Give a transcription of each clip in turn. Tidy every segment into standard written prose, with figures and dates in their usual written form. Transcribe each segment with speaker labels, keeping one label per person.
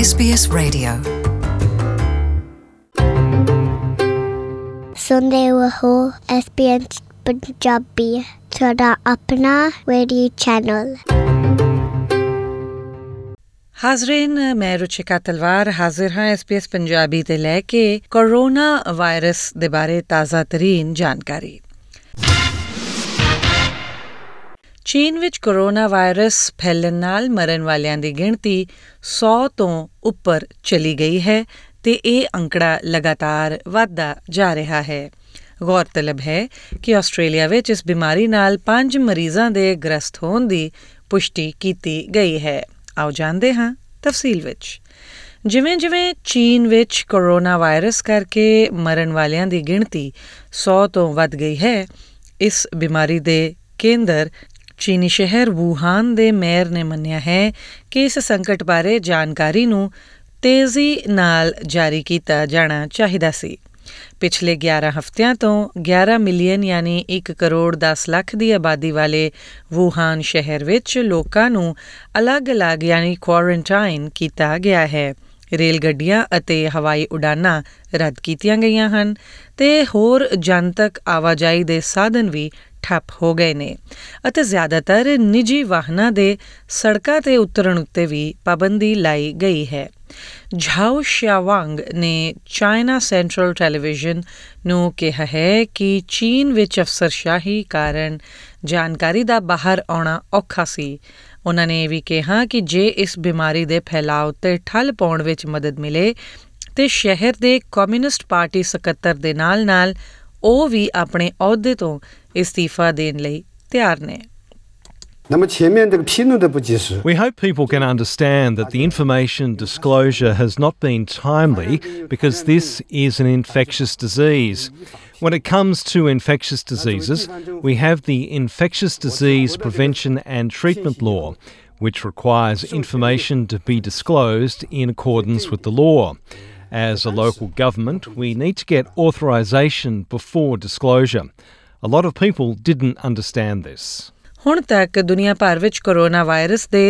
Speaker 1: SBS Radio.
Speaker 2: सुनते हो SBS Punjabi ਤੁਹਾਡਾ ਆਪਣਾ ਰੇਡੀਓ ਚੈਨਲ।
Speaker 3: ਹਾਜ਼ਰੀਨ, ਮੈਂ ਰੁਚਿਕਾ ਤਲਵਾਰ ਹਾਜ਼ਰ ਹਾਂ SBS ਪੰਜਾਬੀ ਤੇ ਲੈ ਕੇ ਕੋਰੋਨਾ ਵਾਇਰਸ ਦੇ ਬਾਰੇ ਤਾਜ਼ਾ ਤਰੀਨ ਜਾਣਕਾਰੀ। ਚੀਨ ਵਿੱਚ ਕੋਰੋਨਾ ਵਾਇਰਸ ਫੈਲਣ ਨਾਲ ਮਰਨ ਵਾਲਿਆਂ ਦੀ ਗਿਣਤੀ 100 ਤੋਂ ਉੱਪਰ ਚਲੀ ਗਈ ਹੈ ਤੇ ਇਹ ਅੰਕੜਾ ਲਗਾਤਾਰ ਵਧਦਾ ਜਾ ਰਿਹਾ ਹੈ। ਗੌਰਤਲਬ ਹੈ ਕਿ ਆਸਟ੍ਰੇਲੀਆ ਵਿੱਚ ਇਸ ਬਿਮਾਰੀ ਨਾਲ 5 ਮਰੀਜ਼ਾਂ ਦੇ ਗ੍ਰਸਤ ਹੋਣ ਦੀ ਪੁਸ਼ਟੀ ਕੀਤੀ ਗਈ ਹੈ। ਆਓ ਜਾਣਦੇ ਹਾਂ ਤਫਸੀਲ ਵਿੱਚ। ਜਿਵੇਂ-ਜਿਵੇਂ ਚੀਨ ਵਿੱਚ ਕੋਰੋਨਾ ਵਾਇਰਸ ਕਰਕੇ ਮਰਨ ਵਾਲਿਆਂ ਦੀ ਗਿਣਤੀ 100 ਤੋਂ ਵੱਧ ਗਈ ਹੈ, ਇਸ ਬਿਮਾਰੀ ਦੇ ਕੇਂਦਰ ਚੀਨੀ ਸ਼ਹਿਰ ਵੂਹਾਨ ਦੇ ਮੇਅਰ ਨੇ ਮੰਨਿਆ ਹੈ ਕਿ ਇਸ ਸੰਕਟ ਬਾਰੇ ਜਾਣਕਾਰੀ ਨੂੰ ਤੇਜ਼ੀ ਨਾਲ ਜਾਰੀ ਕੀਤਾ ਜਾਣਾ ਚਾਹੀਦਾ ਸੀ। ਪਿਛਲੇ 11 ਹਫ਼ਤਿਆਂ ਤੋਂ 11 ਮਿਲੀਅਨ ਯਾਨੀ 1 ਕਰੋੜ 10 ਲੱਖ ਦੀ ਆਬਾਦੀ ਵਾਲੇ ਵੂਹਾਨ ਸ਼ਹਿਰ ਵਿੱਚ ਲੋਕਾਂ ਨੂੰ ਅਲੱਗ-ਅਲੱਗ ਯਾਨੀ ਕੁਆਰੰਟਾਈਨ ਕੀਤਾ ਗਿਆ ਹੈ। ਰੇਲ ਗੱਡੀਆਂ ਅਤੇ ਹਵਾਈ ਉਡਾਨਾਂ ਰੱਦ ਕੀਤੀਆਂ ਗਈਆਂ ਹਨ ਤੇ ਹੋਰ ਜਨਤਕ ਆਵਾਜਾਈ ਦੇ ਸਾਧਨ ਵੀ ਠੱਪ ਹੋ ਗਏ ਨੇ ਅਤੇ ਜ਼ਿਆਦਾਤਰ ਨਿੱਜੀ ਵਾਹਨਾਂ ਦੇ ਸੜਕਾਂ 'ਤੇ ਉਤਰਨ ਉੱਤੇ ਵੀ ਪਾਬੰਦੀ ਲਾਈ ਗਈ ਹੈ। ਝਾਓ ਸ਼ਿਆਵਾਂਗ ਨੇ ਚਾਈਨਾ ਸੈਂਟਰਲ ਟੈਲੀਵਿਜ਼ਨ ਨੂੰ ਕਿਹਾ ਹੈ ਕਿ ਚੀਨ ਵਿੱਚ ਅਫਸਰਸ਼ਾਹੀ ਕਾਰਨ ਜਾਣਕਾਰੀ ਦਾ ਬਾਹਰ ਆਉਣਾ ਔਖਾ ਸੀ। ਉਹਨਾਂ ਨੇ ਇਹ ਵੀ ਕਿਹਾ ਕਿ ਜੇ ਇਸ ਬਿਮਾਰੀ ਦੇ ਫੈਲਾਅ ਉੱਤੇ ਠੱਲ ਪਾਉਣ ਵਿੱਚ ਮਦਦ ਮਿਲੇ ਤੇ ਸ਼ਹਿਰ ਦੇ ਕਮਿਊਨਿਸਟ ਪਾਰਟੀ ਸਕੱਤਰ ਦੇ ਨਾਲ-ਨਾਲ ਉਹ ਵੀ ਆਪਣੇ ਅਹੁਦੇ ਤੋਂ ਇਸਤੀਫਾ ਦੇਣ ਲਈ ਤਿਆਰ ਨੇ।
Speaker 4: We hope people can understand that the information disclosure has not been timely because this is an infectious disease. When it comes to infectious diseases, we have the Infectious Disease Prevention and Treatment Law, which requires information to be disclosed in accordance with the law. As a local government, we need to get authorisation before disclosure. A lot of people didn't understand this.
Speaker 3: ਹੁਣ ਤੱਕ ਦੁਨੀਆ ਭਰ ਵਿੱਚ corona virus ਦੇ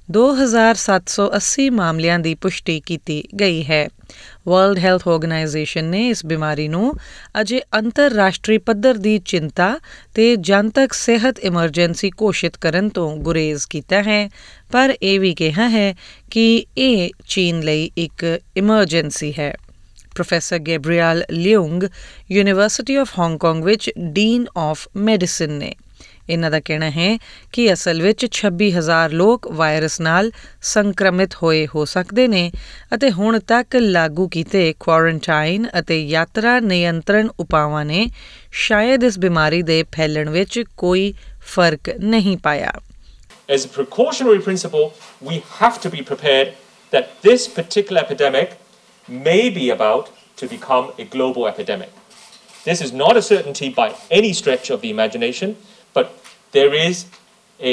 Speaker 3: 2780 ਮਾਮਲਿਆਂ ਦੀ ਪੁਸ਼ਟੀ ਕੀਤੀ ਗਈ ਹੈ। ਵਰਲਡ ਹੈਲਥ ਆਰਗੇਨਾਈਜੇਸ਼ਨ ਨੇ ਇਸ ਬਿਮਾਰੀ ਨੂੰ ਅਜੇ ਅੰਤਰਰਾਸ਼ਟਰੀ ਪੱਧਰ ਦੀ ਚਿੰਤਾ ਤੇ ਜਨਤਕ ਸਿਹਤ ਐਮਰਜੈਂਸੀ ਘੋਸ਼ਿਤ ਕਰਨ ਤੋਂ ਗੁਰੇਜ਼ ਕੀਤਾ ਹੈ, ਪਰ ਇਹ ਵੀ ਕਿਹਾ ਹੈ ਕਿ ਇਹ ਚੀਨ ਲਈ ਇੱਕ ਐਮਰਜੈਂਸੀ ਹੈ। Professor Gabriel Leung university of Hong Kong ਵਿੱਚ ਡੀਨ ਆਫ ਮੈਡੀਸਿਨ ਨੇ। ਇਹਨਾਂ ਦਾ ਕਹਿਣਾ ਹੈ ਕਿ ਅਸਲ ਵਿੱਚ 26,000 ਲੋਕ ਵਾਇਰਸ ਨਾਲ ਸੰਕਰਮਿਤ ਹੋਏ ਹੋ ਸਕਦੇ ਨੇ ਅਤੇ ਹੁਣ ਤੱਕ ਲਾਗੂ ਕੀਤੇ ਕੁਆਰੰਟਾਈਨ ਅਤੇ ਯਾਤਰਾ ਨਿਯੰਤਰਣ ਉਪਾਵਾਂ ਨੇ ਸ਼ਾਇਦ ਇਸ ਬਿਮਾਰੀ ਦੇ ਫੈਲਣ ਵਿੱਚ ਕੋਈ ਫਰਕ ਨਹੀਂ ਪਾਇਆ।
Speaker 5: As a precautionary principle, we have to be prepared that this particular epidemic may be about to become a global epidemic. This is not a certainty by any stretch of the imagination, but there is a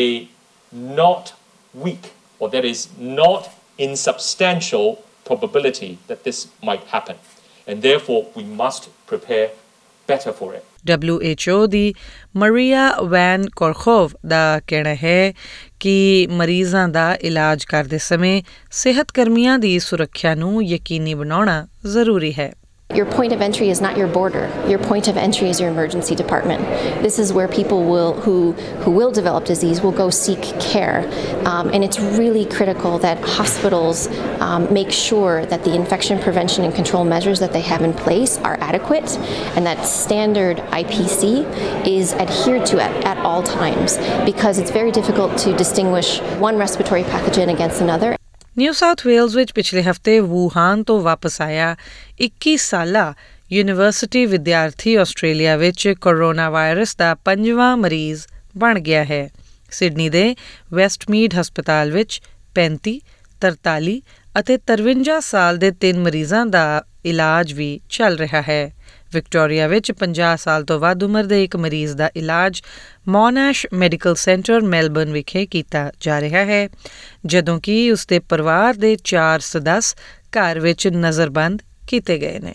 Speaker 5: not weak or there is not insubstantial probability that this might happen. And therefore, we must prepare better for it.
Speaker 3: WHO ਦੀ Maria Van Kerkhove ਦਾ ਕਹਿਣਾ ਹੈ ਕਿ ਮਰੀਜ਼ਾਂ ਦਾ ਇਲਾਜ ਕਰਦੇ ਸਮੇਂ ਸਿਹਤ ਕਰਮੀਆਂ ਦੀ ਸੁਰੱਖਿਆ ਨੂੰ ਯਕੀਨੀ ਬਣਾਉਣਾ ਜ਼ਰੂਰੀ ਹੈ।
Speaker 6: Your point of entry is not your border. Your point of entry is your emergency department. This is where people who will develop disease will go seek care. And it's really critical that hospitals make sure that the infection prevention and control measures that they have in place are adequate and that standard IPC is adhered to at all times, because it's very difficult to distinguish one respiratory pathogen against another.
Speaker 3: New South Wales ਵਿੱਚ ਪਿਛਲੇ ਹਫ਼ਤੇ Wuhan ਤੋਂ ਵਾਪਸ ਆਇਆ 21 ਸਾਲਾ university ਵਿਦਿਆਰਥੀ Australia ਵਿੱਚ corona virus ਦਾ 5ਵਾਂ ਮਰੀਜ਼ ਬਣ ਗਿਆ ਹੈ। ਸਿਡਨੀ ਦੇ ਵੈਸਟਮੀਡ ਹਸਪਤਾਲ ਵਿੱਚ 35, 43 ਅਤੇ 53 ਸਾਲ ਦੇ 3 ਮਰੀਜ਼ਾਂ ਦਾ ਇਲਾਜ ਵੀ ਚੱਲ ਰਿਹਾ ਹੈ। ਵਿਕਟੋਰੀਆ ਵਿੱਚ 50 ਸਾਲ ਤੋਂ ਵੱਧ ਉਮਰ ਦੇ ਇੱਕ ਮਰੀਜ਼ ਦਾ ਇਲਾਜ ਮੋਨੈਸ਼ ਮੈਡੀਕਲ ਸੈਂਟਰ ਮੈਲਬਰਨ ਵਿਖੇ ਕੀਤਾ ਜਾ ਰਿਹਾ ਹੈ, ਜਦੋਂ ਕਿ ਉਸਦੇ ਪਰਿਵਾਰ ਦੇ 4 ਸਦੱਸ ਘਰ ਵਿੱਚ ਨਜ਼ਰਬੰਦ ਕੀਤੇ ਗਏ ਨੇ।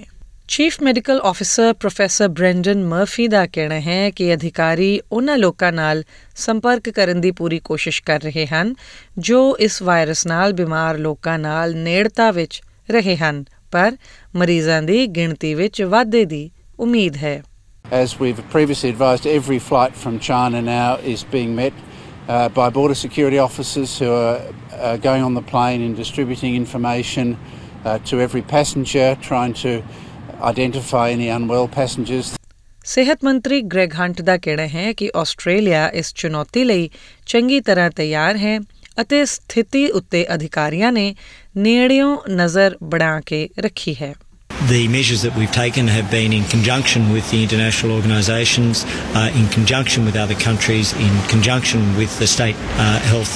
Speaker 3: Chief medical officer professor Brendan Murphy ਦਾ ਕਹਿਣਾ ਹੈ ਕਿ ਅਧਿਕਾਰੀ ਉਹਨਾਂ ਲੋਕਾਂ ਨਾਲ ਸੰਪਰਕ ਕਰਨ ਦੀ ਪੂਰੀ ਕੋਸ਼ਿਸ਼ ਕਰ ਰਹੇ ਹਨ ਜੋ ਇਸ ਵਾਇਰਸ ਨਾਲ ਬਿਮਾਰ ਲੋਕਾਂ ਨਾਲ ਨੇੜਤਾ ਵਿੱਚ ਰਹੇ ਹਨ, ਪਰ ਮਰੀਜ਼ਾਂ ਦੀ ਗਿਣਤੀ ਵਿੱਚ ਵਾਧੇ ਦੀ ਉਮੀਦ ਹੈ।
Speaker 1: As we've previously advised, every flight from China now is being met by border security officers who are going on the plane and distributing information to every passenger, trying to identify any unwell passengers.
Speaker 3: ਸਿਹਤ ਮੰਤਰੀ Greg hunt ਦਾ ਕਹਿਣਾ ਹੈ ਕਿ Australia ਇਸ ਚੁਣੌਤੀ ਲਈ ਚੰਗੀ ਤਰ੍ਹਾਂ ਤਿਆਰ ਹੈ ਅਤੇ ਸਥਿਤੀ ਉੱਤੇ ਅਧਿਕਾਰੀਆਂ ਨੇ ਨੇੜਿਓਂ ਨਜ਼ਰ ਬਣਾ ਕੇ ਰੱਖੀ ਹੈ।
Speaker 7: The measures that we've taken have been in conjunction with the international organisations, in conjunction with other countries, in conjunction with the state health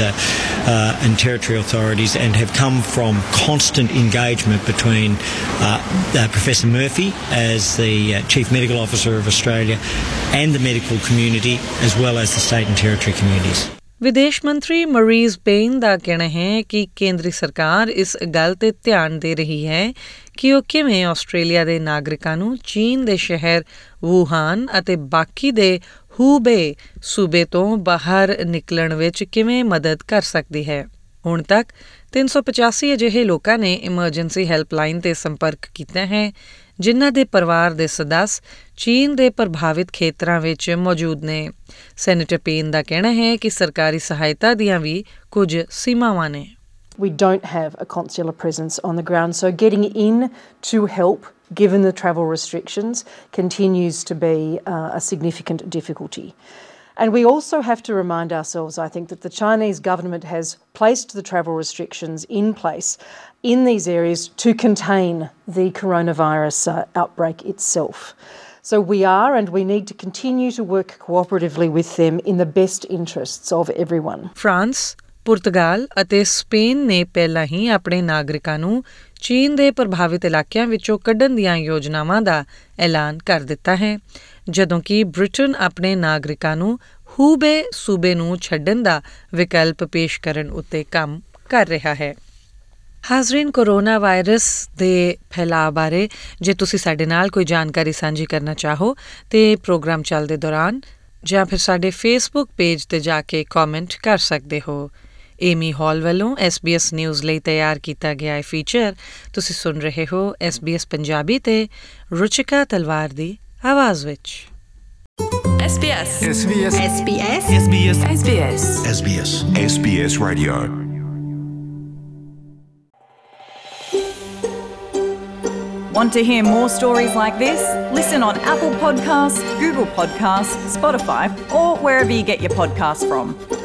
Speaker 7: and territory authorities, and have come from constant engagement between Professor Murphy as the Chief Medical Officer of Australia and the medical community, as well as the state and territory communities.
Speaker 3: ਵਿਦੇਸ਼ ਮੰਤਰੀ ਮਰੀਜ਼ pain ਦਾ ਕਹਿਣਾ ਹੈ ਕਿ ਕੇਂਦਰੀ ਸਰਕਾਰ ਇਸ ਗੱਲ ਤੇ ਧਿਆਨ ਦੇ ਰਹੀ ਹੈ ਕਿ ਉਹ ਕਿਵੇਂ ਆਸਟ੍ਰੇਲੀਆ ਦੇ ਨਾਗਰਿਕਾਂ ਨੂੰ ਚੀਨ ਦੇ ਸ਼ਹਿਰ ਵੂਹਾਨ ਅਤੇ ਬਾਕੀ ਦੇ ਹੂਬੇ ਸੂਬੇ ਤੋਂ ਬਾਹਰ ਨਿਕਲਣ ਵਿੱਚ ਕਿਵੇਂ ਮਦਦ ਕਰ ਸਕਦੀ ਹੈ। ਹੁਣ ਤੱਕ 385 ਅਜਿਹੇ ਲੋਕਾਂ ਨੇ ਐਮਰਜੈਂਸੀ ਹੈਲਪਲਾਈਨ ਤੇ ਸੰਪਰਕ ਕੀਤਾ ਹੈ ਜਿਨ੍ਹਾਂ ਦੇ ਪਰਿਵਾਰ ਦੇ ਸਦੱਸ ਚੀਨ ਦੇ ਪ੍ਰਭਾਵਿਤ ਖੇਤਰਾਂ ਵਿੱਚ ਮੌਜੂਦ ਨੇ। ਸੈਨੇਟਰ ਪੇਨ ਦਾ ਕਹਿਣਾ ਹੈ ਕਿ ਸਰਕਾਰੀ ਸਹਾਇਤਾ ਦੀਆਂ ਵੀ ਕੁਝ ਸੀਮਾਵਾਂ ਨੇ।
Speaker 8: We don't have a consular presence on the ground, so getting in to help, given the travel restrictions, continues to be a significant difficulty. And we also have to remind ourselves, I think, that the Chinese government has placed the travel restrictions in place in these areas to contain the coronavirus outbreak itself. So we are and we need to continue to work cooperatively with them in the best interests of everyone.
Speaker 3: France, ਪੁਰਤਗਾਲ ਅਤੇ Spain ਨੇ ਪਹਿਲਾਂ ਹੀ ਆਪਣੇ ਨਾਗਰਿਕਾਂ ਨੂੰ ਚੀਨ ਦੇ ਪ੍ਰਭਾਵਿਤ ਇਲਾਕਿਆਂ ਵਿੱਚੋਂ ਕੱਢਣ ਦੀਆਂ ਯੋਜਨਾਵਾਂ ਦਾ ਐਲਾਨ ਕਰ ਦਿੱਤਾ ਹੈ, ਜਦੋਂ ਕਿ ਬ੍ਰਿਟਨ ਆਪਣੇ ਨਾਗਰਿਕਾਂ ਨੂੰ ਹੂਬੇ ਸੂਬੇ ਨੂੰ ਛੱਡਣ ਦਾ ਵਿਕਲਪ ਪੇਸ਼ ਕਰਨ ਉੱਤੇ ਕੰਮ ਕਰ ਰਿਹਾ ਹੈ। ਹਾਜ਼ਰੀਨ, ਕੋਰੋਨਾ ਵਾਇਰਸ ਦੇ ਫੈਲਾਅ ਬਾਰੇ ਜੇ ਤੁਸੀਂ ਸਾਡੇ ਨਾਲ ਕੋਈ ਜਾਣਕਾਰੀ ਸਾਂਝੀ ਕਰਨਾ ਚਾਹੋ ਤੇ ਪ੍ਰੋਗਰਾਮ ਚੱਲਦੇ ਦੌਰਾਨ ਜਾਂ ਫਿਰ ਸਾਡੇ ਫੇਸਬੁੱਕ ਪੇਜ ਤੇ ਜਾ ਕੇ ਕਮੈਂਟ ਕਰ ਸਕਦੇ ਹੋ। ਏਮੀ ਹਾਲ ਵੱਲੋਂ SBS ਨਿਊਜ਼ ਲਈ ਤਿਆਰ ਕੀਤਾ ਗਿਆ ਇਹ ਫੀਚਰ ਤੁਸੀਂ ਸੁਣ ਰਹੇ ਹੋ SBS ਪੰਜਾਬੀ ਤੇ ਰੁਚਿਕਾ ਤਲਵਾਰ ਦੀ ਆਵਾਜ਼ ਵਿੱਚ।
Speaker 9: SBS SBS SBS SBS SBS SBS SBS Radio. Want to hear more stories like this? Listen on Apple Podcasts, Google Podcasts, Spotify, or wherever you get your podcasts from.